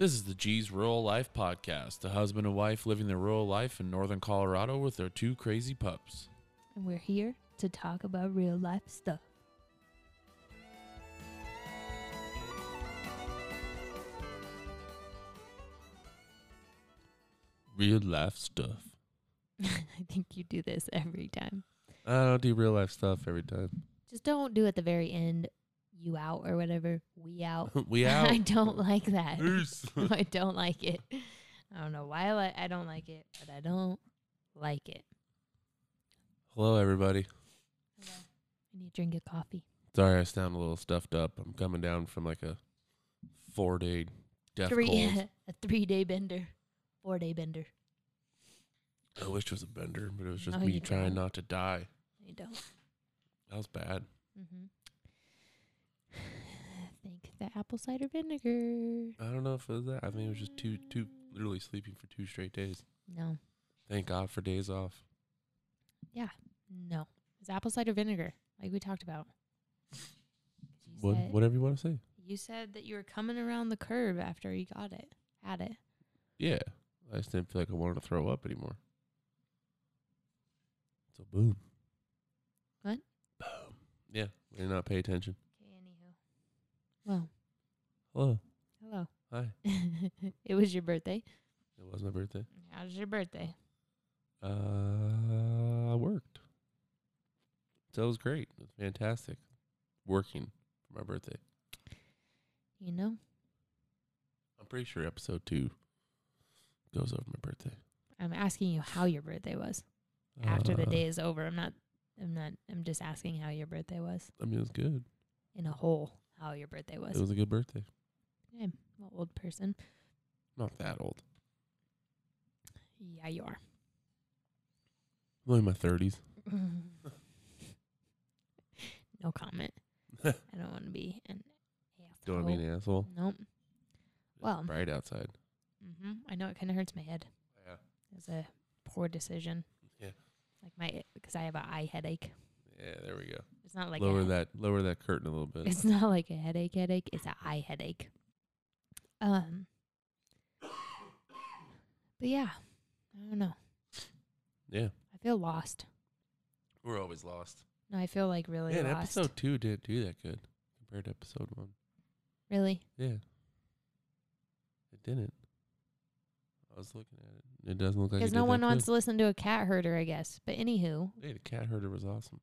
This is the G's Rural Life Podcast, a husband and wife living their rural life in northern Colorado with their two crazy pups. And we're here to talk about real life stuff. Real life stuff. I think you do this every time. I don't do real life stuff every time. Just don't do at the very end, you out or whatever, we out. We out. I don't like that. Peace. I don't like it. I don't know why I don't like it, but I don't like it. Hello, everybody. Hello. I need to drink a coffee. Sorry, I sound a little stuffed up. I'm coming down from like a 4-day death cold. A 3-day bender. 4-day bender. I wish it was a bender, but it was just No, me you trying don't. not to die. You don't. That was bad. Mm-hmm. Think the apple cider vinegar. I don't know if it was that. I think it was just two literally sleeping for 2 straight days. No. Thank God for days off. Yeah. No. It's apple cider vinegar, like we talked about. Whatever you want to say. You said that you were coming around the curve after you had it. Yeah. I just didn't feel like I wanted to throw up anymore. So boom. What? Boom. Yeah. We did not pay attention. Okay, anywho. Well, Hello. hello. Hi. It was your birthday. It was my birthday. How was your birthday? I worked. So it was great. It was fantastic. Working for my birthday. You know? I'm pretty sure episode 2 goes over my birthday. I'm asking you how your birthday was. After the day is over. I'm just asking how your birthday was. I mean, it was good. In a whole, how your birthday was. It was a good birthday. I'm an old person. Not that old. Yeah, you are. I'm only in my 30s. No comment. I don't want to be an asshole. Don't want to be an asshole. Nope. Well. It's bright outside. I know it kind of hurts my head. Yeah. It's a poor decision. Yeah. Because I have an eye headache. Yeah, there we go. It's not like lower that curtain a little bit. It's not like a headache. It's an eye headache. But yeah, I don't know. Yeah. I feel lost. We're always lost. No, I feel like really Yeah, and lost. episode 2 didn't do that good compared to episode 1. Really? Yeah. It didn't. I was looking at it. It doesn't look like it Because did no one that wants good. to listen to a cat herder, I guess. But anywho, Hey, the cat herder was awesome.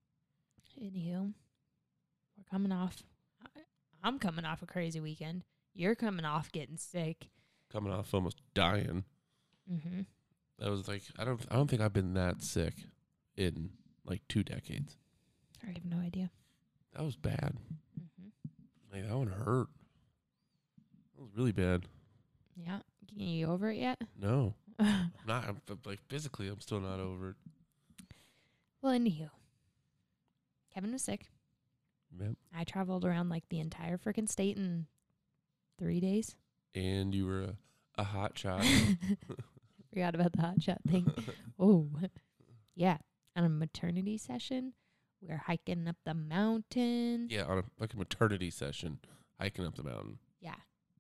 we're coming off. I'm coming off a crazy weekend. You're coming off getting sick. Coming off almost dying. Mm-hmm. That was like I don't think I've been that sick in like 2 decades. I have no idea. That was bad. Mm-hmm. Like that one hurt. That was really bad. Yeah. You over it yet? No. I'm not. Like physically, I'm still not over it. Well, anywho, Kevin was sick. Yep. I traveled around like the entire freaking state in 3 days. And you were a hot shot. Forgot about the hot shot thing. Oh, yeah. On a maternity session, we were hiking up the mountain. Yeah, on a maternity session, hiking up the mountain. Yeah.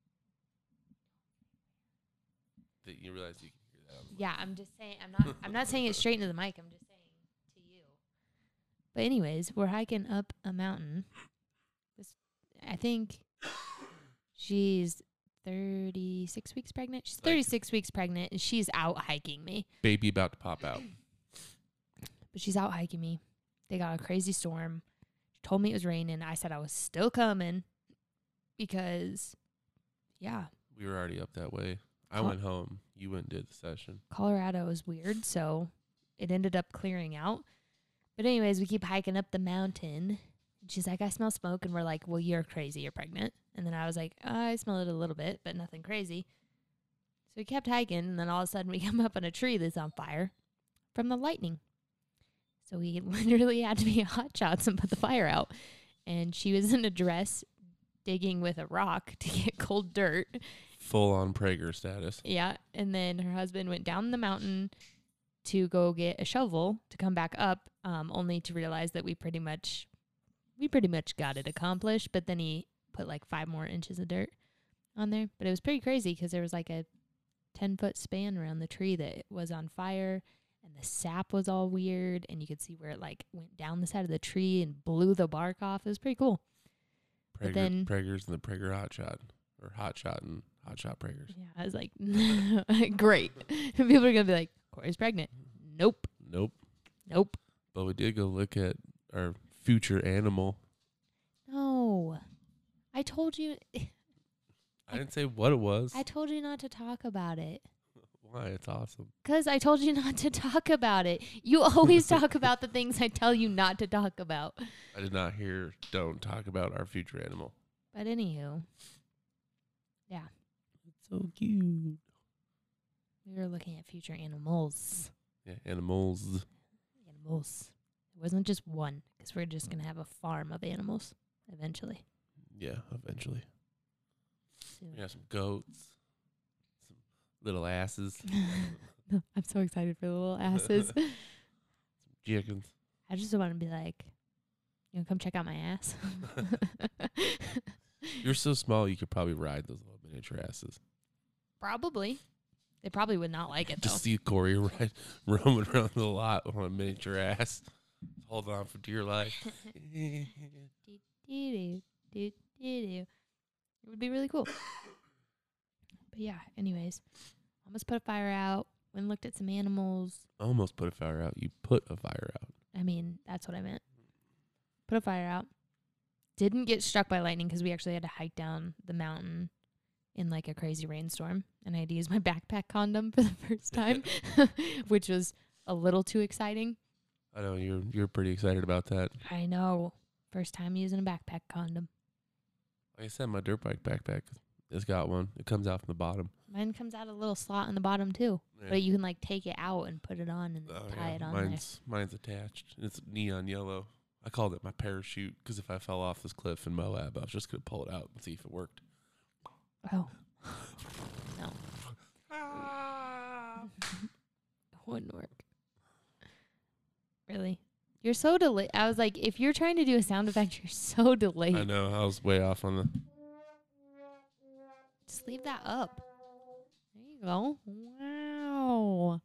That you realize you can hear that. On the Yeah, I'm just saying. I'm not saying it straight into the mic. I'm just saying to you. But anyways, we're hiking up a mountain. I think she's 36 weeks pregnant. She's 36 weeks pregnant, and she's out hiking me. Baby about to pop out. But she's out hiking me. They got a crazy storm. She told me it was raining. I said I was still coming because, yeah, We were already up that way. I went home. You went and did the session. Colorado is weird, so it ended up clearing out. But anyways, we keep hiking up the mountain. And she's like, I smell smoke. And we're like, well, you're crazy. You're pregnant. And then I was like, I smell it a little bit, but nothing crazy. So we kept hiking. And then all of a sudden we come up on a tree that's on fire from the lightning. So we literally had to be hot shots and put the fire out. And she was in a dress digging with a rock to get cold dirt. Full on Prager status. Yeah. And then her husband went down the mountain to go get a shovel to come back up, only to realize that we pretty much got it accomplished. But then he put like 5 more inches of dirt. on there. But it was pretty crazy because there was like a 10-foot span around the tree that was on fire, and the sap was all weird, and you could see where it like went down the side of the tree and blew the bark off. It was pretty cool. But then Prager's and the Prager Hot Shot, or Hot Shot and Hot Shot Pragers. yeah, I was like, great. People are gonna be like, Corey's pregnant. Nope. Nope. But we did go look at our future animal. No, I told you. I didn't say what it was. I told you not to talk about it. Why? It's awesome. 'Cause I told you not to talk about it. You always talk about the things I tell you not to talk about. I did not hear don't talk about our future animal. But anywho, yeah, It's so cute. we were looking at future animals. Yeah, animals. Animals. It wasn't just one, 'cause we're just gonna have a farm of animals eventually. Yeah, eventually. Soon. We got some goats, some little asses, I'm so excited for the little asses. chickens. I just want to be like, you know, come check out my ass. You're so small, you could probably ride those little miniature asses. Probably. They probably would not like it though. Just see Corey roaming around the lot on a miniature ass. Hold on for dear life. It would be really cool. But yeah, anyways, almost put a fire out. Went and looked at some animals. Almost put a fire out. You put a fire out. I mean, that's what I meant. Put a fire out. Didn't get struck by lightning because we actually had to hike down the mountain in like a crazy rainstorm. And I had to use my backpack condom for the first time, which was a little too exciting. I know you're pretty excited about that. I know. First time using a backpack condom. Like I said, my dirt bike backpack has got one. It comes out from the bottom. Mine comes out a little slot in the bottom too. Yeah. But you can like take it out and put it on and then tie it on Mine's attached. It's neon yellow. I called it my parachute because if I fell off this cliff in Moab, I was just going to pull it out and see if it worked. there. Oh. No. It wouldn't work. Really? You're so delayed. I was like, if you're trying to do a sound effect, you're so delayed. I know. I was way off on the... Just leave that up. There you go. Wow.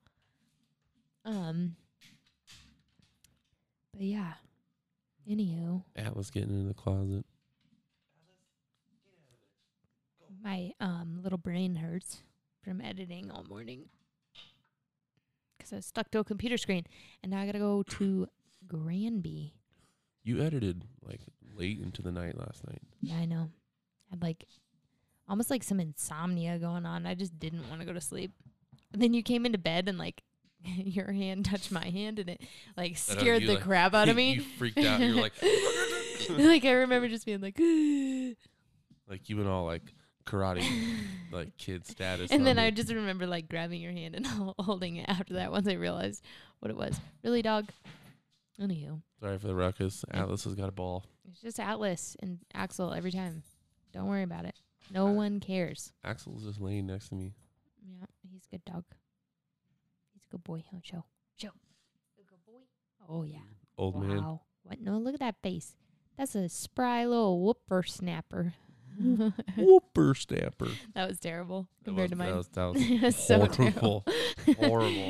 But yeah. Anywho, Atlas getting in the closet. my little brain hurts from editing all morning because I was stuck to a computer screen, and now I gotta go to Granby. You edited like late into the night last night. Yeah, I know. I had like almost like some insomnia going on. I just didn't want to go to sleep. And then you came into bed and like your hand touched my hand and it like scared the crap out of me. You freaked out. You're like, like I remember just being like, like you went all like karate, like kid status. and then I just remember like grabbing your hand and holding it after that once I realized what it was. Really, dog? Anywho. Sorry for the ruckus. Atlas has got a ball. It's just Atlas and Axel every time. Don't worry about it. No one cares. Axel's just laying next to me. Yeah, he's a good dog. He's a good boy. Oh, show. A good boy. Oh, yeah. Old man. Wow. What? No, look at that face. That's a spry little whooper-snapper. Whooper snapper. That was terrible compared to mine. That was so horrible. Horrible.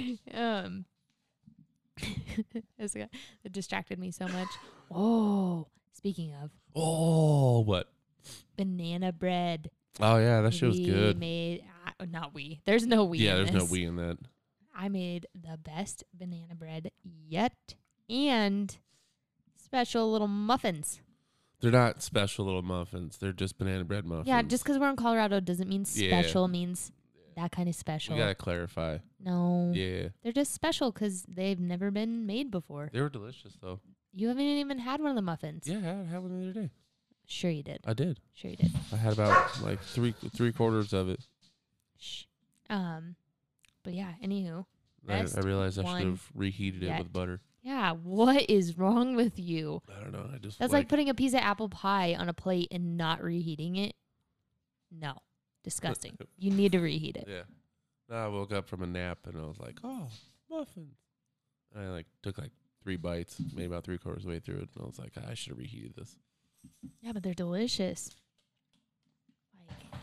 It distracted me so much. Oh, speaking of Oh, what? banana bread. Oh, yeah, that shit was We good. made, not we. There's no we. Yeah, in there's no this. we in that. I made the best banana bread yet, and special little muffins. They're not special little muffins. They're just banana bread muffins. Yeah, just because we're in Colorado doesn't mean Yeah. special means that kind of special. We got to clarify. No. Yeah. They're just special because they've never been made before. They were delicious, though. You haven't even had one of the muffins. Yeah, I had one the other day. Sure you did. I did. Sure you did. I had about like three quarters of it. Shh. But yeah, anywho. I Best realized I one should have reheated it yet. with butter. Yeah, what is wrong with you? I don't know. I just That's like putting a piece of apple pie on a plate and not reheating it. No. Disgusting. You need to reheat it. Yeah. No, I woke up from a nap and I was like, oh, muffins. And I like took like 3 bites, maybe about 3/4 of the way through it, and I was like, I should have reheated this. Yeah, but they're delicious. Like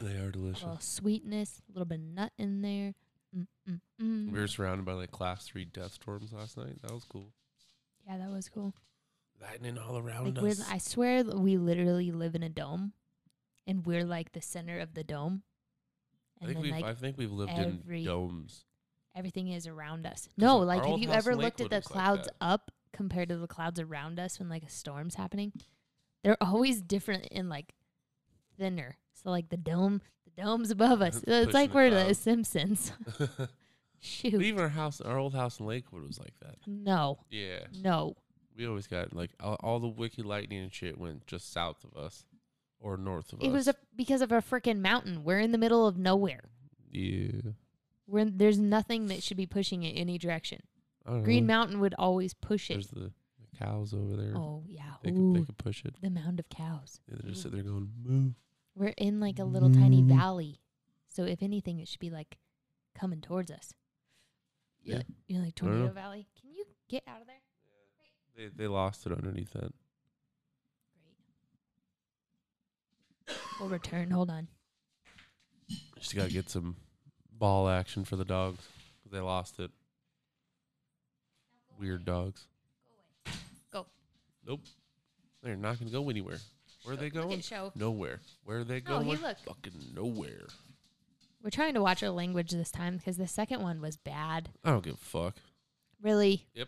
They are A delicious. little sweetness, a little bit of nut in there. We were surrounded by like class 3 death storms last night. That was cool. Yeah, that was cool. Lightning all around Like us. I swear we literally live in a dome, and we're like the center of the dome. I And think then I think we've lived in domes. everything is around us. No, our like have old you house ever in looked at Lakewood the was like clouds that. up compared to the clouds around us when like a storm's happening? They're always different and like thinner. So like the dome's above us. It's Pushing like the we're the clouds. Simpsons. But Shoot. even our old house in Lakewood was like that. No. Yeah. No. We always got like all the wiki lightning and shit went just south of us or north of us. It was because of a freaking mountain. We're in the middle of nowhere. Yeah. There's nothing that should be pushing it any direction. I don't Green know. Mountain would always push it. There's the cows over there. Oh, yeah. They Ooh, could push it. the mound of cows. Yeah, they're just sitting there going, move. We're in like a little tiny Mm. valley. So if anything, it should be like coming towards us. Yeah. You're like I don't know. Tornado Valley. Can you get out of there? They lost it underneath that. Great. We'll return. Hold on. Just got to get some ball action for the dogs. They lost it. Weird dogs. Go. Nope. They're not going to go anywhere. Where are they Look going? at show. Nowhere. Where are they No, going? he look. Fucking nowhere. We're trying to watch our language this time because the second one was bad. I don't give a fuck. Really? Yep.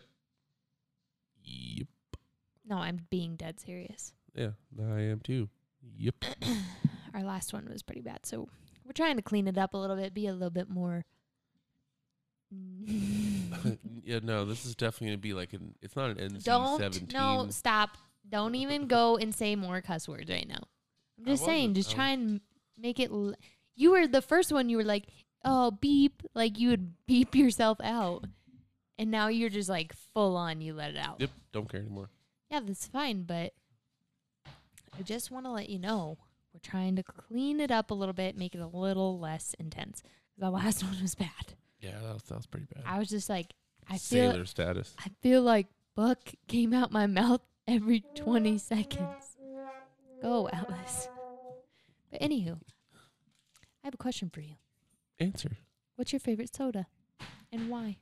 No, I'm being dead serious. Yeah, I am too. Yep. Our last one was pretty bad. So we're trying to clean it up a little bit, be a little bit more. Yeah, no, this is definitely going to be like it's not an NC-17. No, stop. Don't even go and say more cuss words right now. I'm just saying, wasn't. just try and make it. You were the first one. You were like, oh, beep. Like you would beep yourself out. And now you're just like full on. You let it out. Yep, don't care anymore. Yeah, that's fine. But I just want to let you know we're trying to clean it up a little bit, make it a little less intense. The last one was bad. Yeah, that was pretty bad. I was just like, Sailor status. I feel like Buck came out my mouth every 20 seconds. Go, Alice. But anywho, I have a question for you. Answer. What's your favorite soda and why?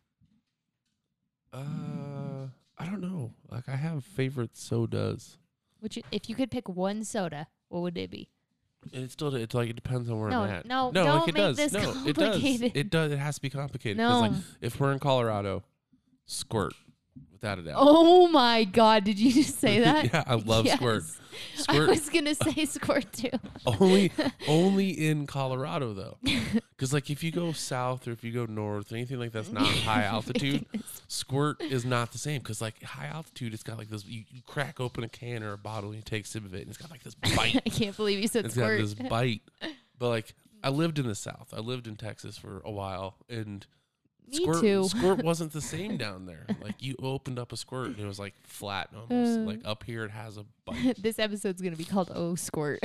I don't know. Like I have favorite sodas. If you could pick one soda, what would it be? And it's like it depends on where I'm at. No, like don't it make does. this No, it complicated. does. It does. It has to be complicated. 'Cause, like No. if we're in Colorado, Squirt, without a doubt. Oh my God, did you just say that? Yeah, I love Yes. Squirt. I Squirt was going to say Squirt too. only in Colorado though, because like if you go south or if you go north, anything like that's not high altitude, Squirt is not the same. Because like high altitude, it's got like this. You crack open a can or a bottle and you take a sip of it, and it's got like this bite. I can't believe you said It's Squirt. got this bite. But like I lived in the South. I lived in Texas for a while, and Me Squirt, too. Squirt wasn't the same down there. Like you opened up a Squirt and it was like flat almost. Like up here it has a bite. This episode's going to be called Oh Squirt.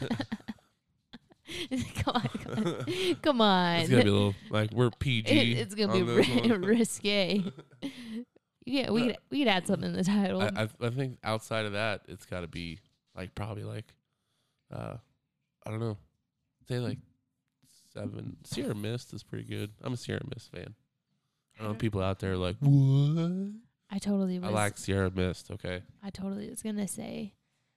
Come on. It's gonna be a little like we're PG. It's going to on be this one. risque. Yeah, we could add something in the title. I think outside of that, it's got to be like probably like, I don't know, say like 7. Sierra Mist is pretty good. I'm a Sierra Mist fan. I know people out there are like, what? I totally was. I like Sierra Mist. Okay. I totally was gonna say.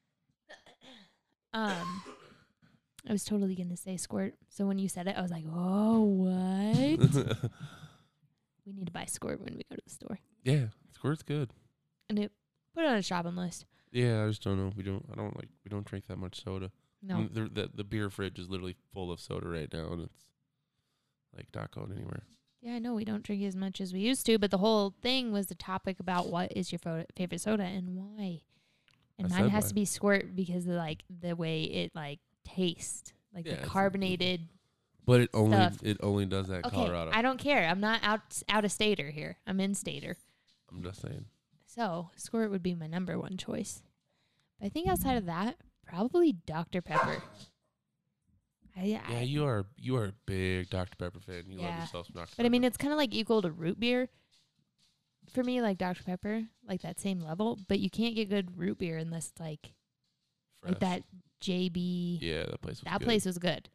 I was totally gonna say Squirt. So when you said it, I was like, "Oh, what?" We need to buy Squirt when we go to the store, Yeah, Squirt's good. and put it on a shopping list. Yeah, I just don't know. We don't drink that much soda. No, And the beer fridge is literally full of soda right now, and it's like not going anywhere. yeah, I know we don't drink as much as we used to, but the whole thing was the topic about what is your favorite soda and why. And I mine said has why. to be Squirt because of like the way it like tastes, like Yeah, the it's- carbonated. But it Stuff. only does that in Okay, Colorado. I don't care. I'm not out of stater here. I'm in stater. I'm just saying. So Squirt would be my number one choice. But I think outside of that, probably Dr. Pepper. Yeah, you are a big Dr. Pepper fan. You love Yeah. yourself some Dr. Pepper. But I mean, it's kind of like equal to root beer. For me, like Dr. Pepper, like that same level. But you can't get good root beer unless like Fresh. that JB. Yeah, that place was That good. place was good.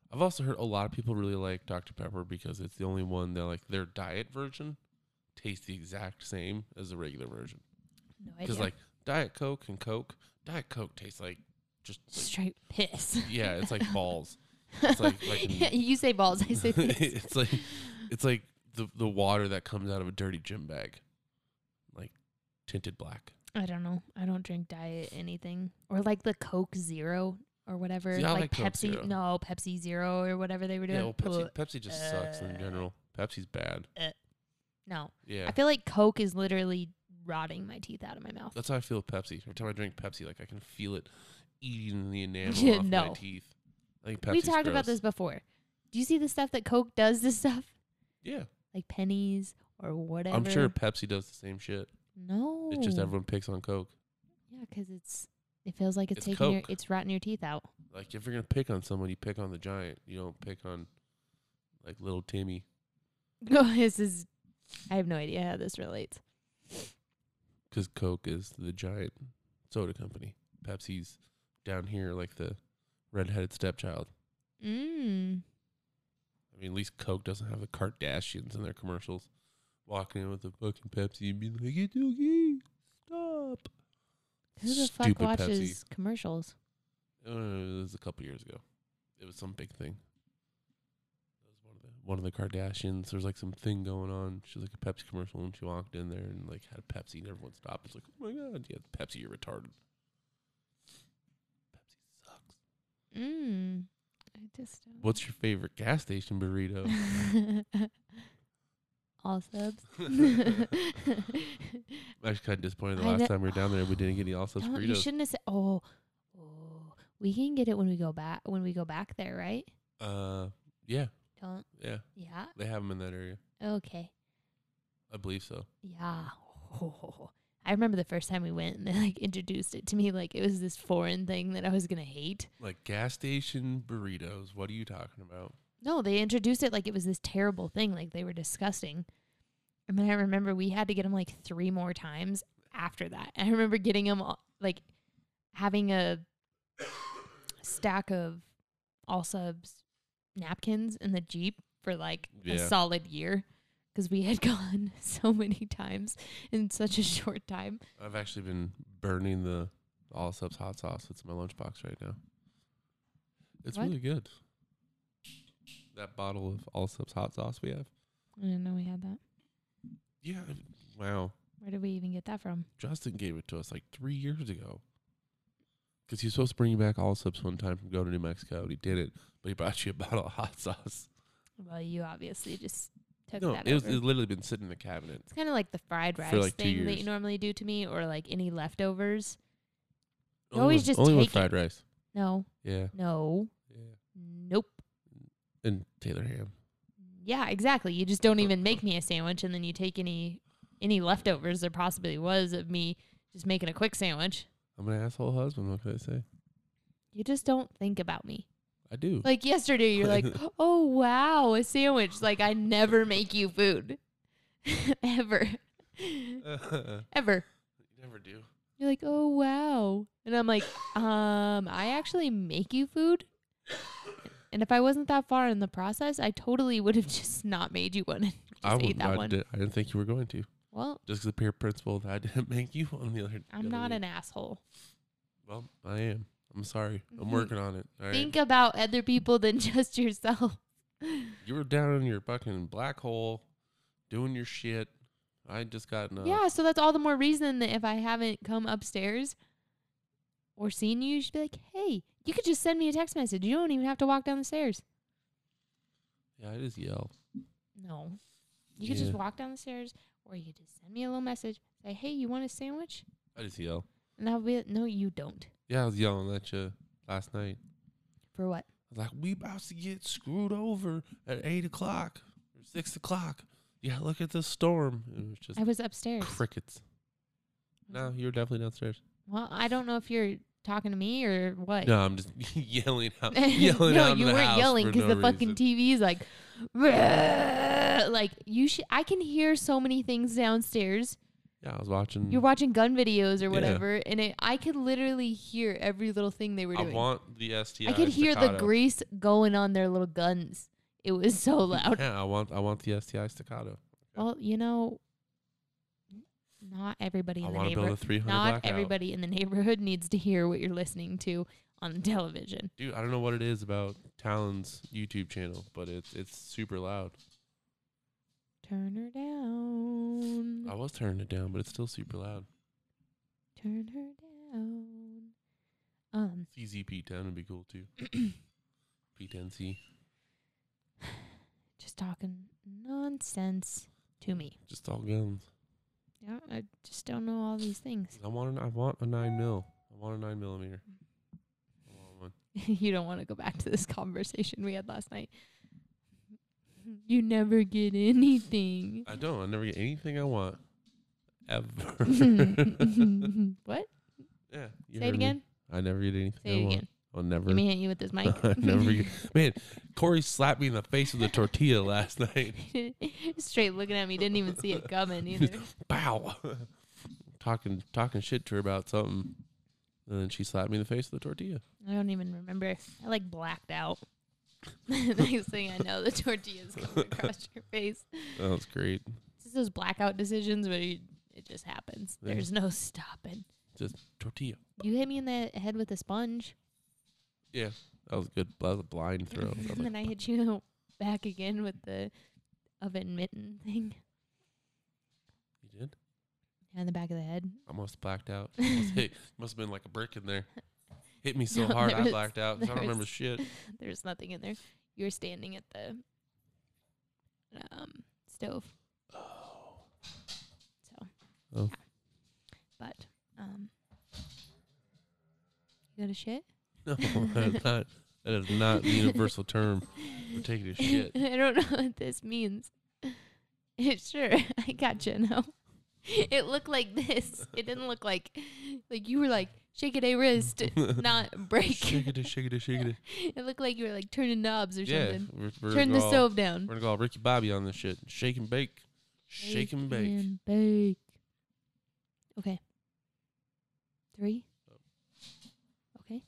I've also heard a lot of people really like Dr. Pepper because it's the only one that like their diet version tastes the exact same as the regular version. No Because idea. like Diet Coke and Coke, Diet Coke tastes like just like, Straight piss. yeah, it's like balls. It's like You say balls, I say piss. it's like the water that comes out of a dirty gym bag, like tinted black. I don't know. I don't drink diet anything. Or like the Coke Zero or whatever. See, I like like Coke Pepsi. Zero. No, Pepsi Zero or whatever they were doing. Yeah, well, Ugh. Pepsi just sucks in general. Pepsi's bad. No. Yeah, I feel like Coke is literally rotting my teeth out of my mouth. that's how I feel with Pepsi. Every time I drink Pepsi, like I can feel it eating the enamel off No. my teeth. I think Pepsi's We talked about gross. this before. Do you see the stuff that Coke does to stuff? Yeah, Like pennies or whatever? I'm sure Pepsi does the same shit. No. It's just everyone picks on Coke. Yeah, because it feels like it's It's taking Coke. it's rotting your teeth out. Like if you're gonna pick on someone, you pick on the giant. You don't pick on like little Timmy. No, I have no idea how this relates. Because Coke is the giant soda company. Pepsi's down here like the redheaded stepchild. I mean, at least Coke doesn't have the Kardashians in their commercials walking in with a fucking Pepsi and being like, "It's okay, stop." Who the fuck Stupid watches commercials? It was a couple years ago. It was some big thing. It was one of the Kardashians. There was like some thing going on. She was like a Pepsi commercial, and she walked in there and like had Pepsi, and everyone stopped. It's like, "Oh my god, yeah, Pepsi, you're retarded." Pepsi sucks. I just don't. What's your favorite gas station burrito? All subs. I'm actually kind of disappointed. The I last kn- time we were down there, we didn't get any all subs You burritos. shouldn't have said. Oh, we can get it when we go back. When we go back there, right? Yeah, Don't. yeah, Yeah. they have them in that area. Okay. I believe so. Yeah. I remember the first time we went and they like introduced it to me like it was this foreign thing that I was gonna hate. Like gas station burritos. What are you talking about? No, they introduced it like it was this terrible thing, like they were disgusting. And then I remember we had to get them like 3 more times after that. And I remember getting them like having a stack of all subs napkins in the Jeep for like a Yeah. solid year because we had gone so many times in such a short time. I've actually been burning the all subs hot sauce. It's in my lunchbox right now. It's What? really good. That bottle of all subs hot sauce we have. I didn't know we had that. Yeah. Wow. Where did we even get that from? Justin gave it to us like 3 years ago. Because he was supposed to bring you back all subs one time from going to New Mexico, and he didn't. But he brought you a bottle of hot sauce. Well, you obviously just took No, that it's over. literally been sitting in the cabinet. It's kind of like the fried rice like 2 thing that years. you normally do to me, or like any leftovers. You Only always with- just only with take fried rice. No, Yeah. no, Yeah. nope. And Taylor ham. Yeah, exactly. You just don't even make me a sandwich, and then you take any leftovers there possibly was of me just making a quick sandwich. I'm an asshole husband. What can I say? You just don't think about me. I do. Like yesterday, you're like, "Oh wow, a sandwich!" Like I never make you food, ever, ever. You never do. You're like, "Oh wow," and I'm like, I actually make you food." And if I wasn't that far in the process, I totally would have just not made you one and just ate that one. I didn't think you were going to. Well, Just 'cause the peer principle that I didn't make you on the other. I'm not an asshole. Well, I am. I'm sorry. I'm Mhm. working on it. All right. Think about other people than just yourself. You were down in your fucking black hole, doing your shit. I just got enough. Yeah, so that's all the more reason that if I haven't come upstairs or seen you, you should be like, "Hey, you could just send me a text message. You don't even have to walk down the stairs." Yeah, I just yell. No. You could just Yeah. walk down the stairs, or you could just send me a little message. Say, "Hey, you want a sandwich?" I just yell. And I'll be, "No, you don't." Yeah, I was yelling at you last night. For what? I was like, we about to get screwed over at 8 o'clock or 6 o'clock. Yeah, look at this storm. It was just I was upstairs. crickets. No, you were definitely downstairs. Well, I don't know if you're talking to me or what. No, I'm just yelling out. No, Yelling out into you the weren't house yelling for because no the fucking reason. TV is like, "Bleh." Like you should. I can hear so many things downstairs. Yeah, I was watching. You're watching gun videos or Yeah. whatever, and I could literally hear every little thing they were I doing. want the STI. I could hear the grease going on their little guns. It was so loud. Yeah, I want the STI staccato. Well, not everybody I in the want to build a neighborhood. 300 Not blackout. everybody in the neighborhood needs to hear what you're listening to on television. Dude, I don't know what it is about Talon's YouTube channel, but it's super loud. Turn her down. I was turning it down, but it's still super loud. Turn her down. CZP10 would be cool too. P10C. Just talking nonsense to me. Just all guns. Yeah, I just don't know all these things. I want a 9mm. I want a 9mm. I want one. You don't want to go back to this conversation we had last night. You never get anything. I don't. I never get anything I want. Ever. What? Yeah. you Say heard it me. again. I never get anything Say I it want. again. I'll never. Let me hit you with this mic. I never get. Man, Corey slapped me in the face with a tortilla last night. Straight looking at me. Didn't even see it coming either. Pow. talking shit to her about something, and then she slapped me in the face with a tortilla. I don't even remember. I like blacked out. Next thing I know, the tortilla's coming across your face. Oh, that's great. It's just those blackout decisions where it just happens. Yeah. There's no stopping. Just tortilla. You hit me in the head with a sponge. Yeah, that was good. That was a blind throw. And then I hit you back again with the oven mitten thing. You did? Yeah, in the back of the head. I must have blacked out. Must have been like a brick in there. Hit me so No, hard, there I was- blacked out. 'Cause I there don't remember was- shit. There's nothing in there. You were standing at the stove. Oh. So. Oh. Yeah. But you got a shit? No, that is not the universal term for taking a shit. I don't know what this means. Sure, I gotcha. No, it looked like this. It didn't look like you were like shake it a wrist, not break. Shake it, shake it, shake it. It looked like you were like turning knobs or Yeah, something. we're Turn gonna the go stove down. We're gonna go all Ricky Bobby on this shit. Shake and bake. Shake and bake. And bake. Okay. 3. Okay.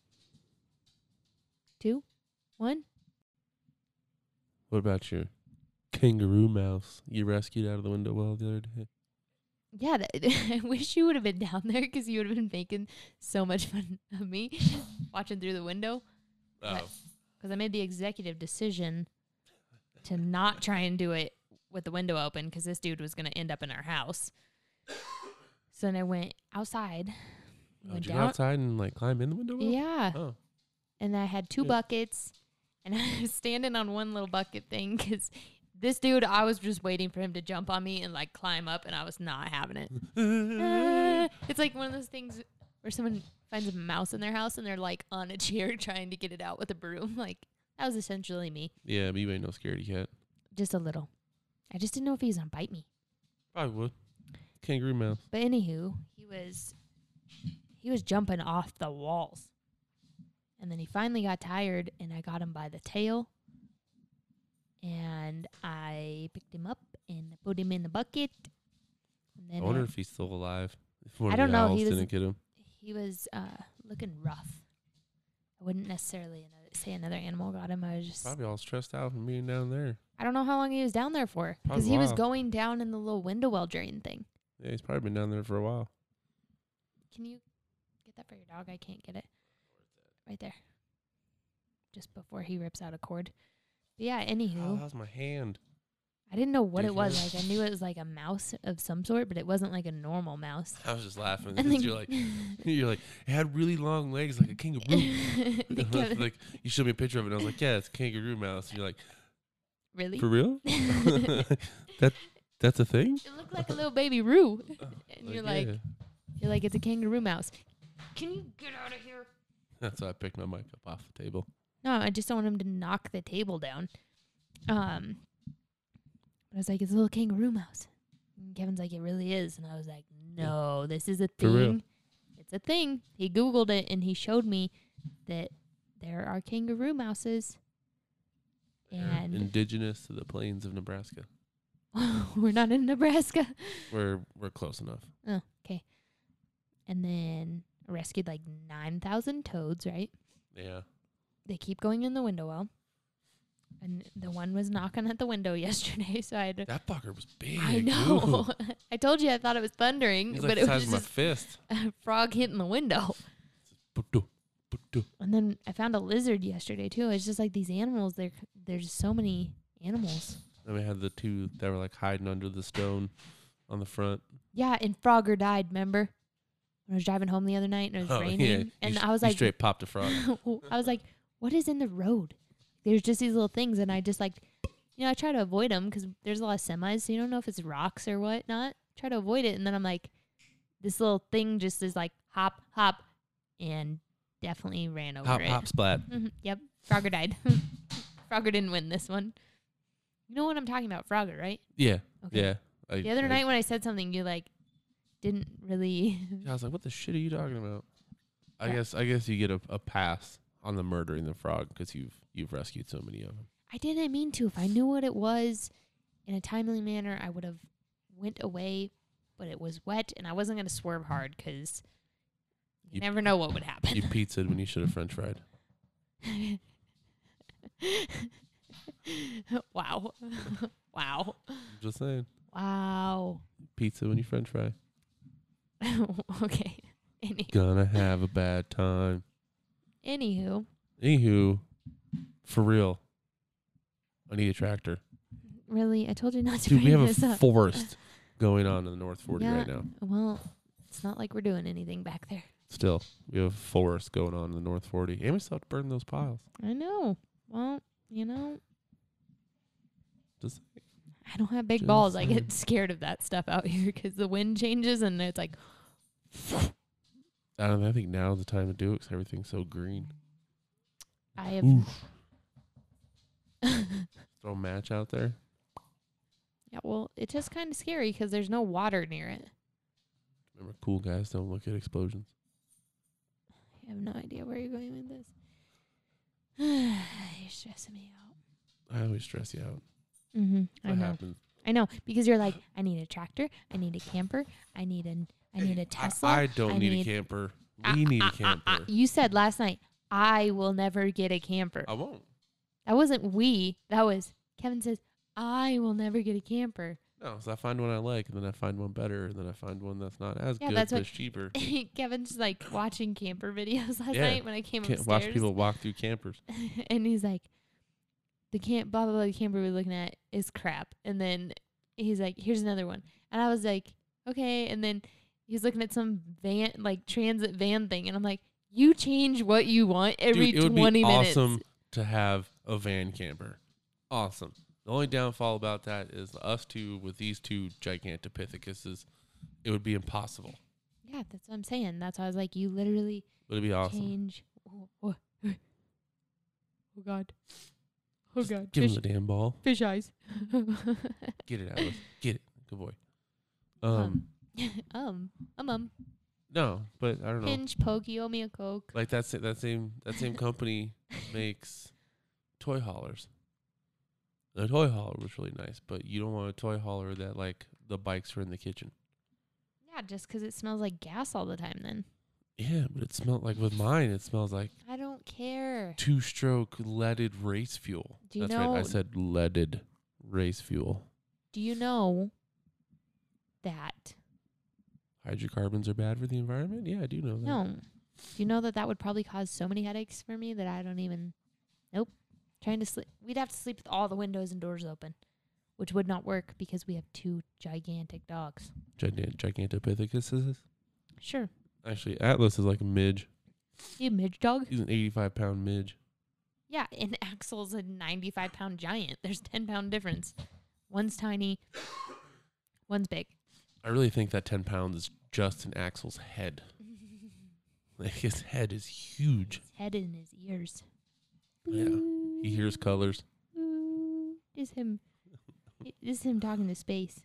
2, 1. What about your kangaroo mouse you rescued out of the window well the other day? Yeah, I wish you would have been down there because you would have been making so much fun of me watching through the window. Oh, Because I made the executive decision to not try and do it with the window open because this dude was going to end up in our house. So then I went outside. Went did you down. go outside and like climb in the window well? Yeah. Oh, And I had 2 Good. buckets. And I was standing on one little bucket thing because this dude, I was just waiting for him to jump on me and like climb up, and I was not having it. It's like one of those things where someone finds a mouse in their house and they're like on a chair trying to get it out with a broom. Like, that was essentially me. yeah, but you ain't no scaredy cat. Just a little. I just didn't know if he was going to bite me. Probably would. Kangaroo mouse. But anywho, he was jumping off the walls. And then he finally got tired, and I got him by the tail. And I picked him up and put him in the bucket. And I then wonder if he's still alive. If one I of don't the know, owls he was- didn't get him. he was looking rough. I wouldn't necessarily say another animal got him. I was just Probably all stressed out from being down there. I don't know how long he was down there for because Probably he a was while. going down in the little window well drain thing. Yeah, he's probably been down there for a while. Can you get that for your dog? I can't get it. Right there. Just before he rips out a cord. But yeah, Oh, anywho, how's my hand? I didn't know what it was. Dickhead. Like, I knew it was like a mouse of some sort, but it wasn't like a normal mouse. I was just laughing And because then you're like, it had really long legs like a kangaroo. They kept- Like you showed me a picture of it, and I was like, yeah, it's a kangaroo mouse. And you're like, really? for real? That's a thing? It looked like a little baby Roo. And you're yeah. like, it's a kangaroo mouse. Can you get out of here? That's why I picked my mic up off the table. No, I just don't want him to knock the table down. But I was like, it's a little kangaroo mouse. And Kevin's like, it really is. And I was like, no, this is a For real. thing. It's a thing. He Googled it and he showed me that there are kangaroo mouses. They're And indigenous to the plains of Nebraska. We're not in Nebraska. We're close enough. Oh, okay. And then I rescued like 9,000 toads, right? Yeah. They keep going in the window well. And the one was knocking at the window yesterday, so I had to... That fucker was big. I know. Ooh. I told you I thought it was thundering, He's but like it the was size of my just fist. a frog hitting the window. And then I found a lizard yesterday, too. It's just like these animals. There's so many animals. Then we had the two that were like hiding under the stone on the front. Yeah, and Frogger died, remember? When I was driving home the other night and it was raining. Yeah. And You I was you like... straight popped a frog. I was like, what is in the road? There's just these little things, and I just like... I try to avoid them because there's a lot of semis, so you don't know if it's rocks or whatnot. Try to avoid it, and then I'm like, this little thing just is like hop, hop, and definitely ran over Hop, it. hop, splat. Yep, Frogger died. Frogger didn't win this one. You know what I'm talking about, Frogger, right? Yeah. Okay. Yeah. The other night when I said something, you like didn't really. I was like, what the shit are you talking about? Yeah. I guess you get a pass on the murdering the frog because you've rescued so many of them. I didn't mean to. If I knew what it was in a timely manner, I would have went away, but it was wet, and I wasn't going to swerve hard because you never know what would happen. You pizzaed when you should have french fried. Wow. Wow. Just saying. Wow. Pizza when you french fry. Okay. Gonna have a bad time. Anywho, for real, I need a tractor. really, I told you not to Dude, we bring have this a up. forest going on in the North 40 Yeah. right now. Well, it's not like we're doing anything back there. Still, we have a forest going on in the North 40. And we still have to burn those piles. I know. Well, Just I don't have big Just balls. I saying. get scared of that stuff out here because the wind changes and it's like, I don't know. I think now's the time to do it because everything's so green. I have. Oof. Throw a match out there. Yeah, well, it's just kind of scary because there's no water near it. Remember, cool guys don't look at explosions. I have no idea where you're going with this. You're stressing me out. I always stress you out. Mm-hmm. What happens? I know because you're like, I need a tractor, I need a camper, I need a Tesla. I don't need a camper. We need a camper. You said last night, I will never get a camper. I won't. That wasn't we. That was Kevin says, I will never get a camper. No, so I find one I like, and then I find one better, and then I find one that's not as Yeah, good, that's but what- it's cheaper. Kevin's like watching camper videos last Yeah. night when I came Can't upstairs. watch people walk through campers. And he's like, the blah, blah, blah, the camper we're looking at is crap. And then he's like, here's another one. And I was like, okay. And then he's looking at some van, like transit van thing. And I'm like, you change what you want every Dude, it would 20 be minutes. awesome to have a van camper. Awesome. The only downfall about that is us two with these two Gigantopithecus. It would be impossible. Yeah, that's what I'm saying. That's why I was like, you literally But it'd be awesome. change. Oh God. Oh Just God. give Fish, him the damn ball. fish eyes. Get it, Alice. Get it. Good boy. No, but I don't know. Pinch, poke, you owe me a Coke. Like that same company makes toy haulers. The toy hauler was really nice, but you don't want a toy hauler that like the bikes are in the kitchen. Yeah, just 'cause it smells like gas all the time then. Yeah, but it smelled like with mine. It smells like I don't care. 2-stroke leaded race fuel. Do you That's right. I know- said leaded race fuel. Do you know that? Hydrocarbons are bad for the environment? Yeah, I do know that. No. Do you know that would probably cause so many headaches for me that I don't even... Nope. Trying to sleep. We'd have to sleep with all the windows and doors open, which would not work because we have 2 gigantic dogs. Gigantopithecus. Sure. Actually, Atlas is like a midge. You a midge dog? He's an 85-pound midge. Yeah, and Axel's a 95-pound giant. There's 10-pound difference. One's tiny. One's big. I really think that 10 pounds is just in Axel's head. Like his head is huge. His head in his ears. Yeah. He hears colors. Just him talking to space.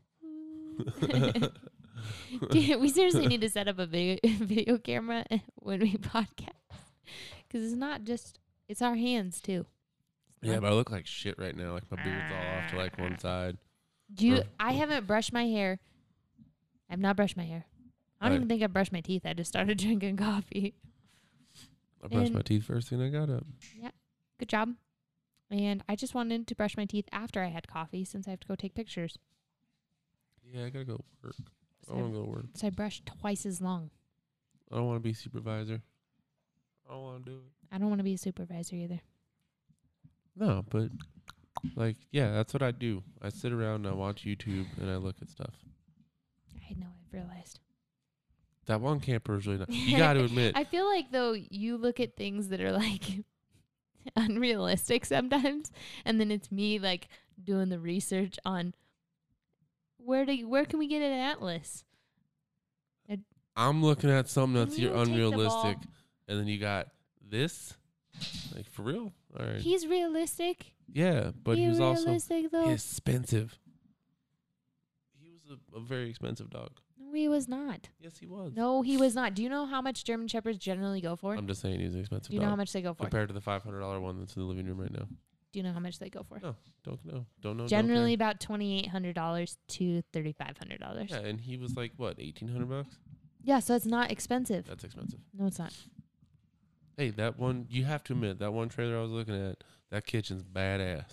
Dude, we seriously need to set up a video camera when we podcast. Because it's not just, it's our hands too. Yeah, but I look like shit right now. Like my beard's all off to like one side. I haven't brushed my hair. I've not brushed my hair. I don't even think I brushed my teeth. I just started drinking coffee. I brushed my teeth first thing I got up. Yeah, good job. And I just wanted to brush my teeth after I had coffee since I have to go take pictures. Yeah, I gotta go work. So I want to go to work. So I brushed twice as long. I don't want to be supervisor. I don't want to do it. I don't want to be a supervisor either. No, but like, yeah, that's what I do. I sit around and I watch YouTube and I look at stuff. I know, I've realized. That one camper is really not. You got to admit. I feel like, though, you look at things that are, like, unrealistic sometimes, and then it's me, like, doing the research on where can we get an Atlas? I'm looking at something that's You take the unrealistic, ball. and then you got this. Like, for real? All right. He's realistic. Yeah, but he was also realistic, though. expensive. He was a very expensive dog. No, he was not. Yes, he was. No, he was not. Do you know how much German Shepherds generally go for? I'm just saying he's an expensive Do you dog. know how much they go for? Compared to the $500 one that's in the living room right now. Do you know how much they go for? No, don't know. Don't know. Generally about $2,800 to $3,500. Yeah, and he was like, what, $1,800? Yeah, so it's not expensive. That's expensive. No, it's not. Hey, that one, you have to admit, that one trailer I was looking at, that kitchen's badass.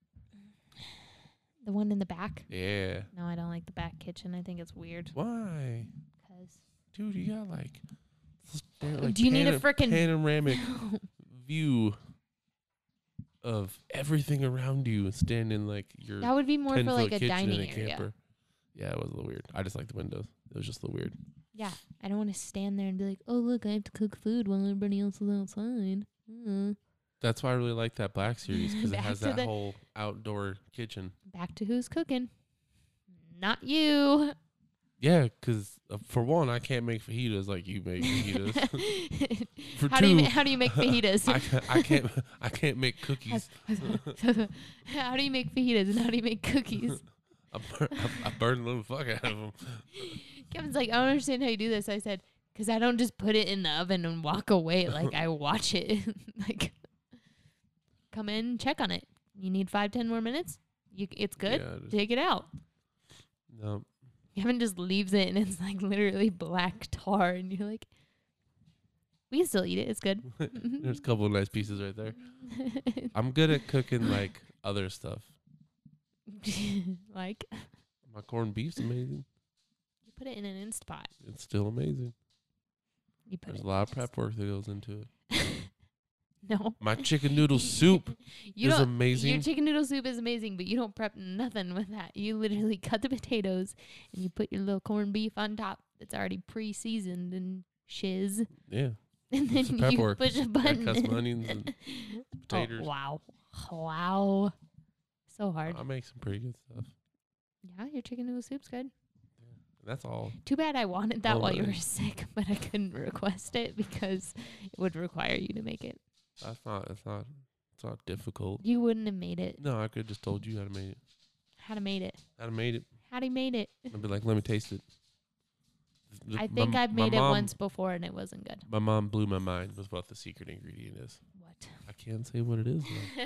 The one in the back? Yeah. No, I don't like the back kitchen. I think it's weird. Why? 'Cause Dude, you got like do you need a frickin' panoramic view of everything around you standing like your that would be more for 10-foot like a kitchen dining in a area. camper. Yeah, it was a little weird. I just like the windows. It was just a little weird. Yeah, I don't want to stand there and be like, oh, look, I have to cook food while everybody else is outside. That's why I really like that Black Series, because it Back has to that the- whole outdoor kitchen. Back to who's cooking. Not you. Yeah, because for one, I can't make fajitas like you make fajitas. For how two, do you make fajitas? I can't make cookies. How do you make fajitas and how do you make cookies? I burn the fuck out of them. Kevin's like, I don't understand how you do this. I said, because I don't just put it in the oven and walk away. Like, I watch it. Like, come in, check on it. You need 5-10 more minutes? It's good? Yeah, Take it out. No. Kevin just leaves it, and it's, like, literally black tar. And you're like, we can still eat it. It's good. There's a couple of nice pieces right there. I'm good at cooking, like, other stuff. Like? My corned beef's amazing. You put it in an Instapot. It's still amazing. You put There's it a lot of prep work that goes into it. No. My chicken noodle soup You is don't- amazing. Your chicken noodle soup is amazing, but you don't prep nothing with that. You literally cut the potatoes and you put your little corned beef on top that's already pre-seasoned and shiz. Yeah. And It's then prep you work. push a I button. cut some onions and potatoes. Oh, wow. Wow. So hard. I make some pretty good stuff. Yeah, your chicken noodle soup's good. That's all. Too bad I wanted that Oh, while you really? were sick, but I couldn't request it because it would require you to make it. It's not difficult. You wouldn't have made it. No, I could have just told you how to make it. How to made it. I'd have made it. How'd he made it? I'd be like, let me taste it. I think I've made it once before and it wasn't good. My mom blew my mind with what the secret ingredient is. What? I can't say what it is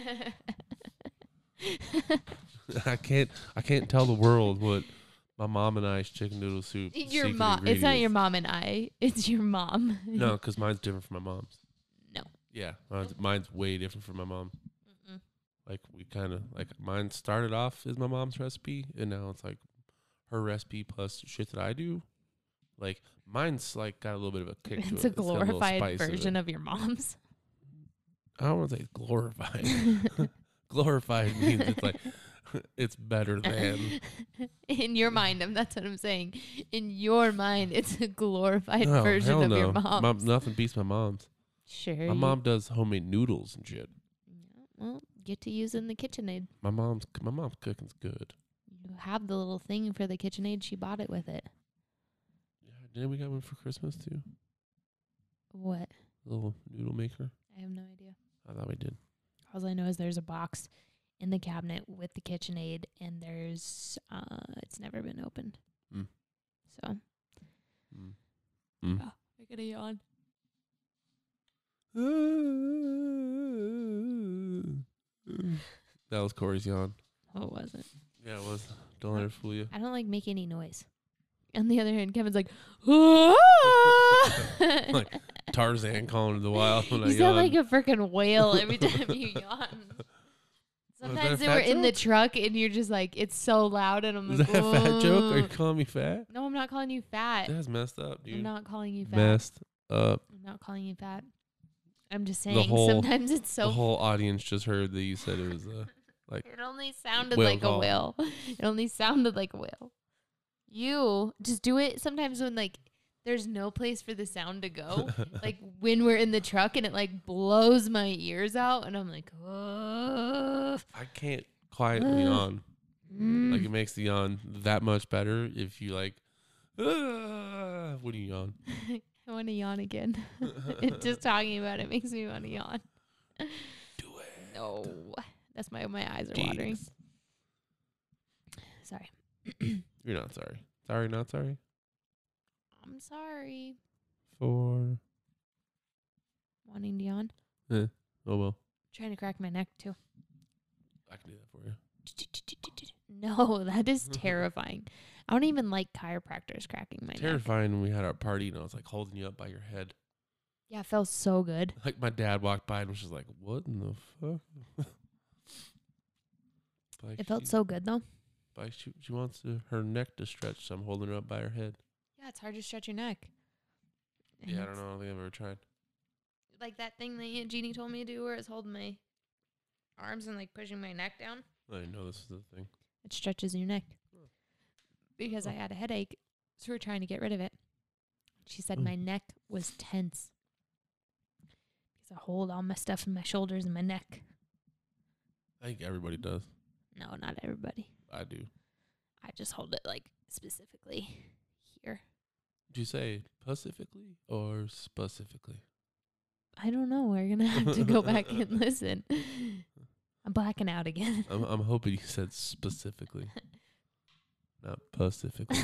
though. I can't tell the world what my mom and I's chicken noodle soup. Your secret mom. It's not ingredient your is. mom and I. It's your mom. No, because mine's different from my mom's. No. Yeah, mine's way different from my mom. Mm-mm. Like we kind of like mine started off as my mom's recipe, and now it's like her recipe plus shit that I do. Like mine's like got a little bit of a kick to It's it. a got little glorified spice in it. version of your mom's. I don't want to say glorified. Glorified means it's like it's better than. In your mind, that's what I'm saying. In your mind, it's a glorified Oh, version hell of no. your mom's. Nothing beats my mom's. Sure. My mom does homemade noodles and shit. Yeah, well, get to use in the KitchenAid. My mom's cooking's good. You have the little thing for the KitchenAid. She bought it with it. Yeah, didn't we got one for Christmas too? What? Little noodle maker. I have no idea. I thought we did. All I know is there's a box in the cabinet with the KitchenAid, and there's it's never been opened. Mm. So Mm. I gotta yawn. That was Corey's yawn. Oh, it wasn't. Yeah, it was. Don't let her fool you. I don't like make any noise. On the other hand, Kevin's like, Like Tarzan calling to the wild when I you yawn. sound like a freaking whale every time you yawn. Sometimes a we're fat in the joke? truck and you're just like, it's so loud, and I'm Is like, that a fat joke? Are you "Ugh." calling me fat? No, I'm not calling you fat. That's messed up, dude. I'm not calling you fat. Messed up. I'm not calling you fat. I'm just The saying whole- sometimes it's so. The whole audience just heard that you said it was like It only sounded whale like call. a whale. It only sounded like a whale. You just do it sometimes when like there's no place for the sound to go. Like when we're in the truck and it like blows my ears out and I'm like, oh. I can't quietly yawn. Like it makes the yawn that much better if you like. What do you yawn? I want to yawn again. Just talking about it makes me want to yawn. Do it. No, that's my eyes are watering. Jeez. Sorry. You're not sorry. Sorry, not sorry. I'm sorry. For Wanting to yawn. oh well, Trying to crack my neck too. I can do that for you. No, that is terrifying. I don't even like chiropractors cracking my neck. Terrifying when we had our party and I was like holding you up by your head. Yeah, it felt so good. Like my dad walked by and was just like, "What in the fuck?" Like It felt so good though. Like she wants her neck to stretch, so I'm holding her up by her head. Yeah, it's hard to stretch your neck. And Yeah, I don't it's know. I don't think I've ever tried. like that thing that Aunt Jeannie told me to do where it's holding my arms and like pushing my neck down. I didn't know this was the thing. It stretches your neck. Because I had a headache, so we're trying to get rid of it. She said my neck was tense. Because I hold all my stuff in my shoulders and my neck. I think everybody does. No, not everybody. I do. I just hold it like specifically here. Do you say pacifically or specifically? I don't know. We're going to have to go back and listen. I'm blacking out again. I'm hoping you said specifically, not pacifically.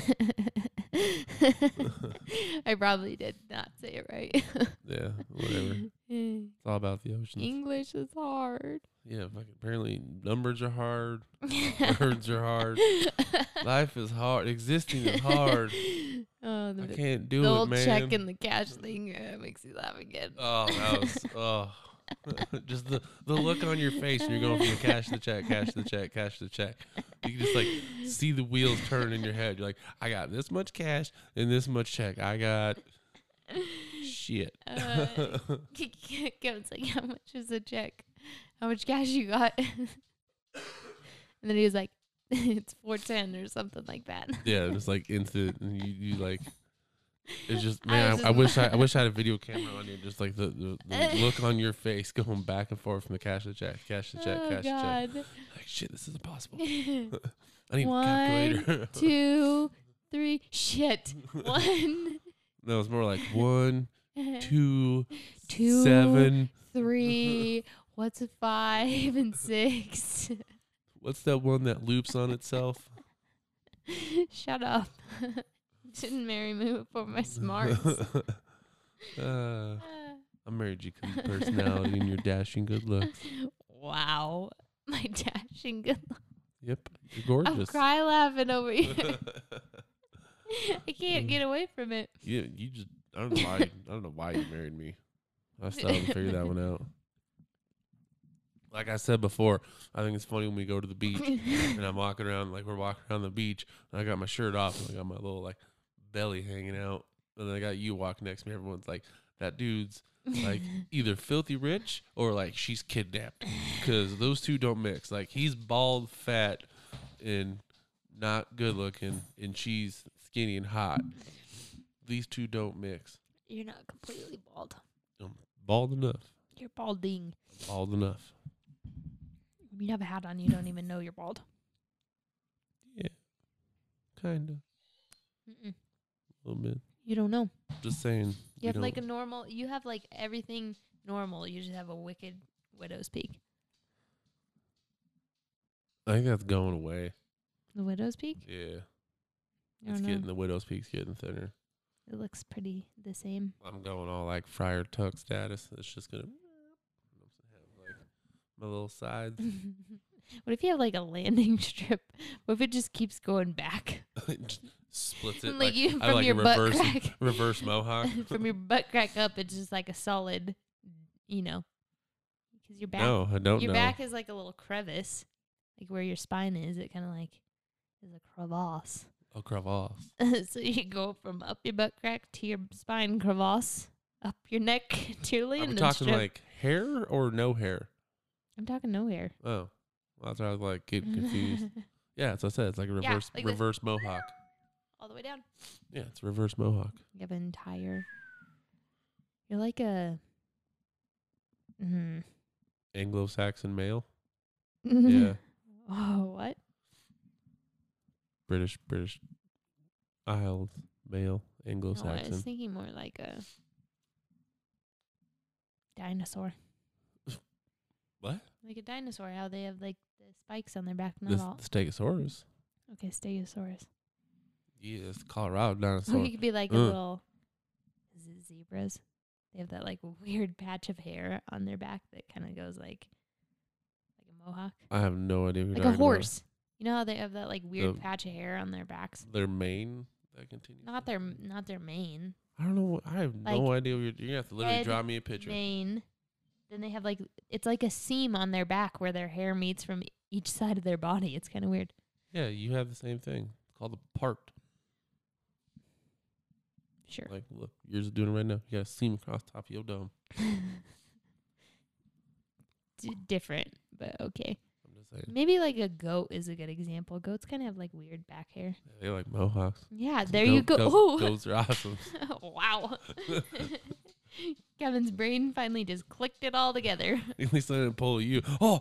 I probably did not say it right. Yeah, whatever. It's all about the oceans. English is hard. Yeah, fucking apparently numbers are hard. Words are hard. Life is hard. Existing is hard. Oh, I can't do the it, old man. check and the cash thing makes you laugh again. Oh, that was just the look on your face when you're going from the cash to the check, cash to the check, cash to the check. You can just like see the wheels turn in your head. You're like, I got this much cash and this much check. I got shit. Kevin's like, how much is the check? How much cash you got? And then he was like, it's 410 or something like that. Yeah, just like instant. And you like. It's just I man. was I wish just- I wish I had a video camera on you. Just like the look on your face going back and forth from the cash to the check, cash to the check, Oh, cash to the check. God. Like shit, this is impossible. I need a 1, calculator. 2, 3. Shit. 1, No, it's more like 1, 2, 2, 7. 3. What's a 5 and 6? What's that one that loops on itself? Shut up. Didn't marry me before my smarts. I married you because of your personality and your dashing good looks. Wow. My dashing good luck. Yep, you're I'm gorgeous. cry laughing over here. I can't get away from it. Yeah, you just I don't know why you married me. I still haven't figured that one out. Like I said before, I think it's funny when we go to the beach and I'm walking around, like we're walking around the beach, and I got my shirt off and I got my little like belly hanging out, and then I got you walking next to me. Everyone's like, that dude's like either filthy rich or like she's kidnapped, because those two don't mix. Like he's bald, fat, and not good looking, and she's skinny and hot. These two don't mix. You're not completely bald. I'm bald enough. You're balding. Bald enough. When you have a hat on, you don't even know you're bald. Yeah, kind of. Mm-mm. A little bit. You don't know. Just saying. You have like a don't- normal. You have like everything normal. You just have a wicked widow's peak. I think that's going away. The widow's peak. Yeah, I it's don't getting know. the widow's peak's getting thinner. It looks pretty the same. I'm going all like Friar Tuck status. It's just gonna have like my little sides. What if you have like a landing strip? What if it just keeps going back? Just splits it And, like, you I from like your a butt reverse crack. reverse mohawk. From your butt crack up, it's just like a solid, because your back, No, I don't your know. back is like a little crevice, like where your spine is. It kind of like is a crevasse. A crevasse. So you go from up your butt crack to your spine crevasse, up your neck to your Are we landing talking strip. like hair or no hair? I'm talking no hair. Oh, well, that's why I was like getting confused. Yeah, that's what I said. It's like a Yeah, reverse like this. reverse mohawk. All the way down. Yeah, it's a reverse mohawk. You have an entire. You're like a. Anglo-Saxon male. Yeah, Oh, what? British Isles male, No, I Anglo-Saxon. was thinking more like a dinosaur. What? Like a dinosaur, how they have like the spikes on their back. Not The all. Stegosaurus. Okay, Stegosaurus. Yeah, it's Colorado Or dinosaur. you could be like a little. Is it zebras? They have that like weird patch of hair on their back that kind of goes like a mohawk. I have no idea. Who Like you're a talking horse. You know how they have that like weird The- patch of hair on their backs? about. Their mane that continues. Not their mane. I don't know. I have no Like, idea. You're gonna have to literally head, draw me a picture. Mane. Then they have like it's like a seam on their back where their hair meets from each side of their body. It's kind of weird. Yeah, you have the same thing. It's called a part. Sure. Like, look, yours is doing it right now. You got a seam across top of your dome. Different, but okay. I'm just saying. Maybe like a goat is a good example. Goats kind of have like weird back hair. They like mohawks. Yeah, there you go. Goats are awesome. Wow. Kevin's brain finally just clicked it all together. At least I didn't pull you. Oh!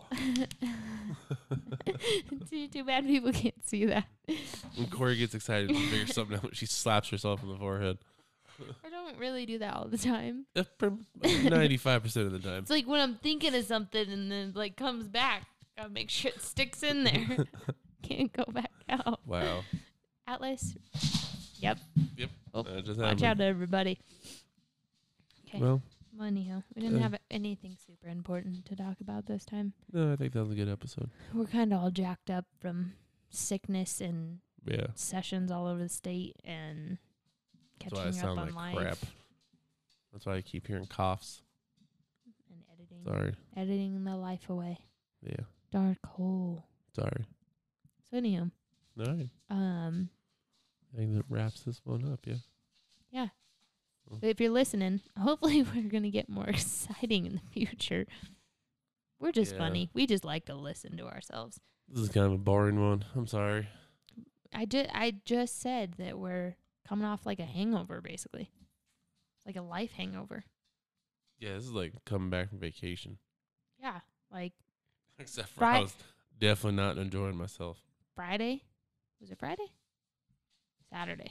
Too bad people can't see that. When Corey gets excited to figure something out, she slaps herself in the forehead. I don't really do that all the time. 95% of the time. It's like when I'm thinking of something and then like comes back, gotta make sure it sticks in there. Can't go back out. Wow. Atlas. Yep. Yep. Oh, That just watch happened. out, everybody. Okay. Well, Anyhow, we didn't have anything super important to talk about this time. no, I think that was a good episode. We're kind of all jacked up from sickness and Yeah. sessions all over the state and That's why I catching up sound on like life crap. That's why I keep hearing coughs. and Sorry. editing the life away. Yeah. Dark hole. Sorry. So anyhow, All right. I think that wraps this one up, yeah. but if you're listening, hopefully we're gonna get more exciting in the future. We're just Yeah. funny. We just like to listen to ourselves. This is kind of a boring one. I'm sorry. I just said that we're coming off like a hangover, basically. Like a life hangover. Yeah, this is like coming back from vacation. Yeah, like Except for I Fri- was definitely not enjoying myself. Friday. Was it Friday? Saturday.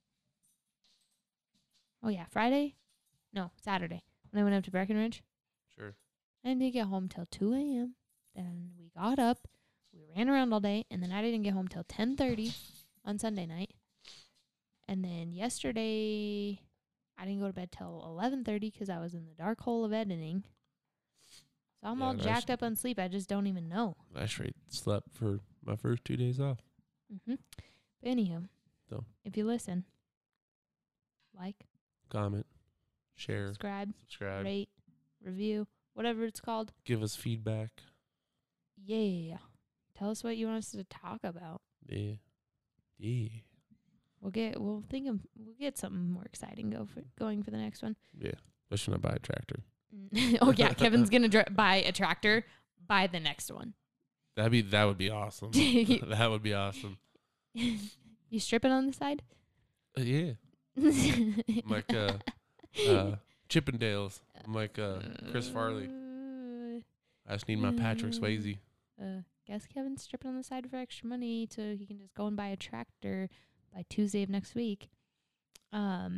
Oh yeah, Friday? No, Saturday. When I went up to Breckenridge. Sure. I didn't get home till 2 a.m. Then we got up, we ran around all day, and then I didn't get home till 10:30 on Sunday night. And then yesterday, I didn't go to bed till 11:30 because I was in the dark hole of editing. So I'm Yeah, all and I jacked up on sleep. I just don't even know. I straight slept for my first 2 days off. Mm-hmm. But anywho, So. if you listen, like, Comment, share, subscribe, subscribe, rate, review, whatever it's called. give us feedback. Yeah. Tell us what you want us to talk about. Yeah. Yeah. We'll get something more exciting going for the next one. Yeah. Especially not buy a tractor. Oh yeah, Kevin's gonna buy a tractor. Buy the next one. That would be awesome. That would be awesome. You strip it on the side? Yeah. I'm like Chippendales. I'm like Chris Farley. I just need my Patrick Swayze. Guess Kevin's stripping on the side for extra money so he can just go and buy a tractor by Tuesday of next week. So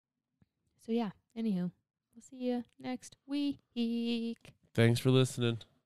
yeah, anywho, we'll see you next week. Thanks for listening.